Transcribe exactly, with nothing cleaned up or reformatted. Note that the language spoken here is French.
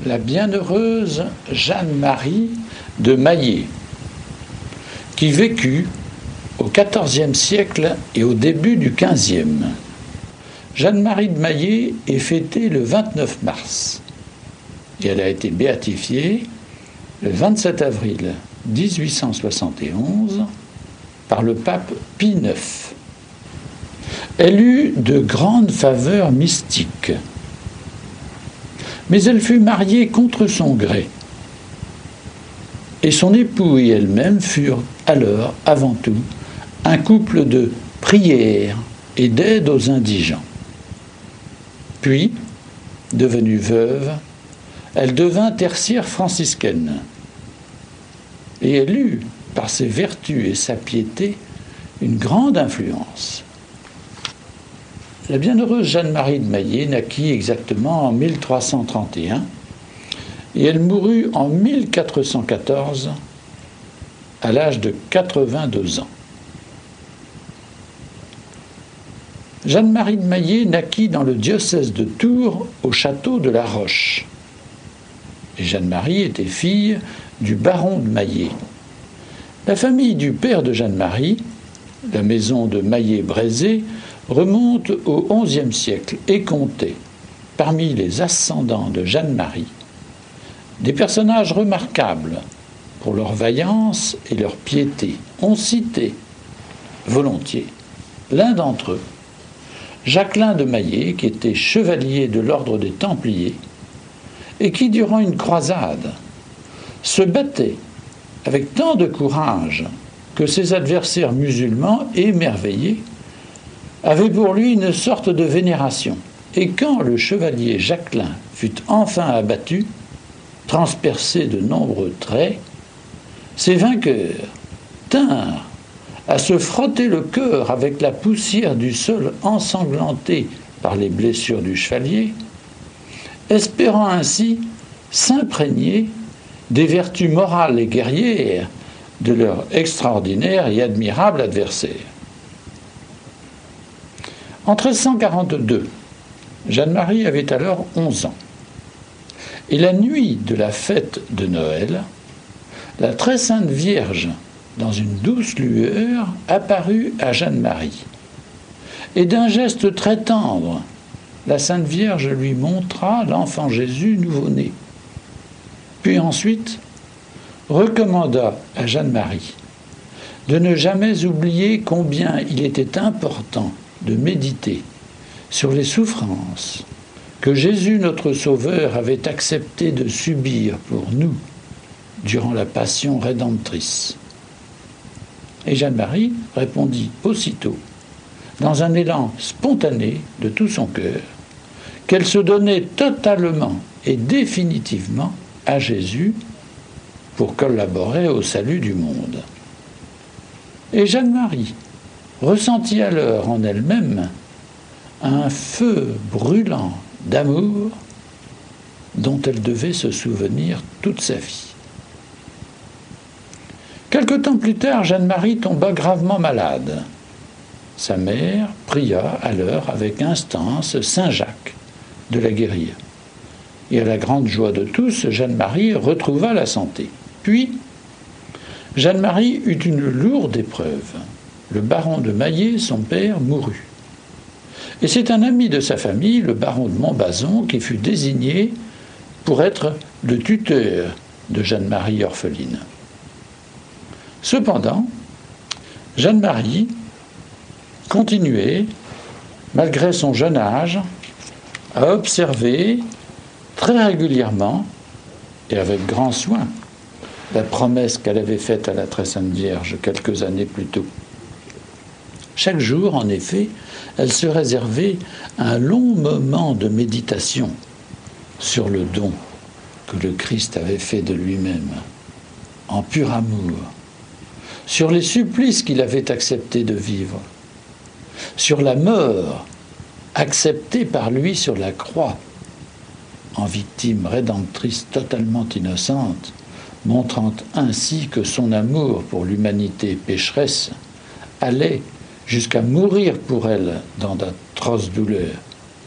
la bienheureuse Jeanne-Marie de Maillé, qui vécut au quatorzième siècle et au début du quinzième. Jeanne-Marie de Maillé est fêtée le vingt-neuf mars et elle a été béatifiée le vingt-sept avril mille huit cent soixante et onze par le pape Pie neuf. Elle eut de grandes faveurs mystiques, mais elle fut mariée contre son gré. Et son époux et elle-même furent alors, avant tout, un couple de prière et d'aide aux indigents. Puis, devenue veuve, elle devint tertiaire franciscaine. Et elle eut, par ses vertus et sa piété, une grande influence. La bienheureuse Jeanne-Marie de Maillé naquit exactement en mille trois cent trente et un et elle mourut en mille quatre cent quatorze à l'âge de quatre-vingt-deux ans. Jeanne-Marie de Maillé naquit dans le diocèse de Tours au château de la Roche. Et Jeanne-Marie était fille du baron de Maillé. La famille du père de Jeanne-Marie, la maison de Maillé-Brézé, remonte au onzième siècle et comptait, parmi les ascendants de Jeanne-Marie, des personnages remarquables pour leur vaillance et leur piété. On citait volontiers l'un d'entre eux, Jacquelin de Maillé, qui était chevalier de l'ordre des Templiers et qui, durant une croisade, se battait avec tant de courage que ses adversaires musulmans, émerveillés, avaient pour lui une sorte de vénération. Et quand le chevalier Jacquelin fut enfin abattu, transpercé de nombreux traits, ses vainqueurs tinrent à se frotter le cœur avec la poussière du sol ensanglanté par les blessures du chevalier, espérant ainsi s'imprégner des vertus morales et guerrières de leur extraordinaire et admirable adversaire. En treize cent quarante-deux, Jeanne-Marie avait alors onze ans. Et la nuit de la fête de Noël, la très sainte Vierge, dans une douce lueur, apparut à Jeanne-Marie. Et d'un geste très tendre, la Sainte Vierge lui montra l'enfant Jésus nouveau-né. Puis ensuite, recommanda à Jeanne-Marie de ne jamais oublier combien il était important de méditer sur les souffrances que Jésus, notre Sauveur, avait accepté de subir pour nous durant la passion rédemptrice. Et Jeanne-Marie répondit aussitôt, dans un élan spontané de tout son cœur, qu'elle se donnait totalement et définitivement à Jésus pour collaborer au salut du monde. Et Jeanne-Marie ressentit alors en elle-même un feu brûlant d'amour dont elle devait se souvenir toute sa vie. Quelque temps plus tard, Jeanne-Marie tomba gravement malade. Sa mère pria alors avec instance Saint Jacques de la guérir. Et à la grande joie de tous, Jeanne-Marie retrouva la santé. Puis, Jeanne-Marie eut une lourde épreuve. Le baron de Maillé, son père, mourut. Et c'est un ami de sa famille, le baron de Montbazon, qui fut désigné pour être le tuteur de Jeanne-Marie orpheline. Cependant, Jeanne-Marie continuait, malgré son jeune âge, à observer très régulièrement et avec grand soin la promesse qu'elle avait faite à la très sainte Vierge quelques années plus tôt. Chaque jour, en effet, elle se réservait un long moment de méditation sur le don que le Christ avait fait de lui-même, en pur amour, sur les supplices qu'il avait accepté de vivre, sur la mort acceptée par lui sur la croix, en victime rédemptrice totalement innocente, montrant ainsi que son amour pour l'humanité pécheresse allait jusqu'à mourir pour elle dans d'atroces douleurs,